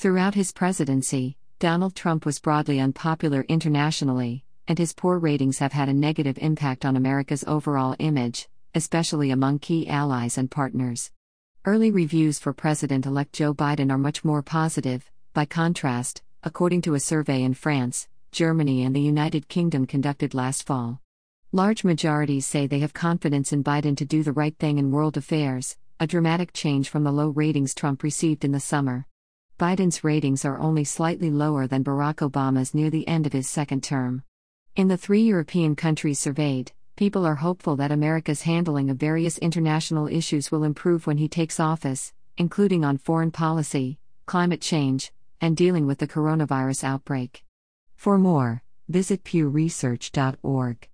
Throughout his presidency, Donald Trump was broadly unpopular internationally, and his poor ratings have had a negative impact on America's overall image, especially among key allies and partners. Early reviews for President-elect Joe Biden are much more positive. By contrast, according to a survey in France, Germany and the United Kingdom conducted last fall. Large majorities say they have confidence in Biden to do the right thing in world affairs, a dramatic change from the low ratings Trump received in the summer. Biden's ratings are only slightly lower than Barack Obama's near the end of his second term. In the 3 European countries surveyed, people are hopeful that America's handling of various international issues will improve when he takes office, including on foreign policy, climate change, and dealing with the coronavirus outbreak. For more, visit pewresearch.org.